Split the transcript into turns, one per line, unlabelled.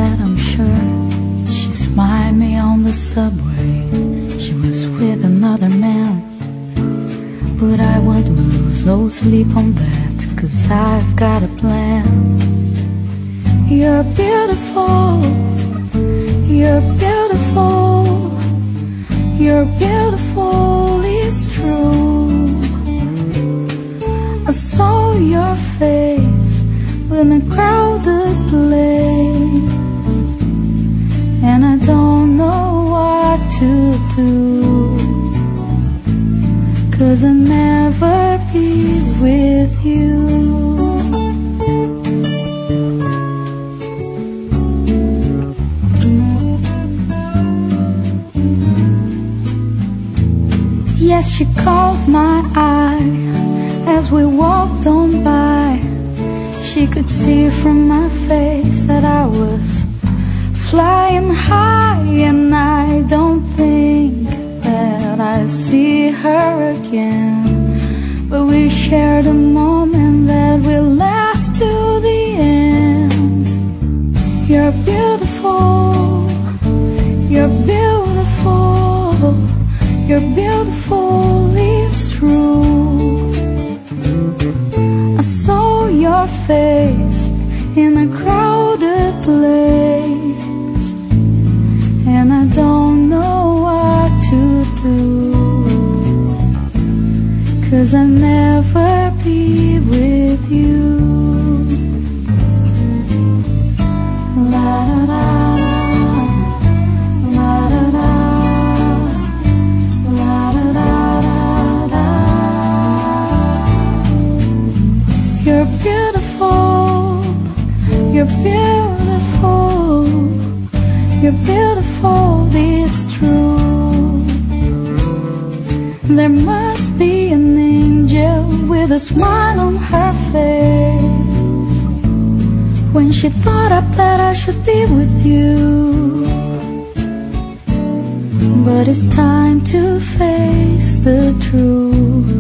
that, I'm sure. She smiled me on the subway. She was with another man, but I won't lose no sleep on that, 'cause I've got a plan. You're beautiful, you're beautiful, you're beautiful, it's true. I saw your face in a crowded place, and I don't know what to do, 'cause I'll never be with you. Yes, she caught my eye as we walked on by. She could see from my face that I was flying high, and I don't think that I'll see her again, but we shared a moment that will last to the end. You're beautiful, you're beautiful, you're beautiful, it's true. I saw your face in a crowded place, and I don't know what to do, 'cause I'll never be with you. La da da, la da da, la da da da da. You're beautiful, you're beautiful, you're beautiful, it's true. There must be an angel with a smile on her face when she thought up that I should be with you. But it's time to face the truth.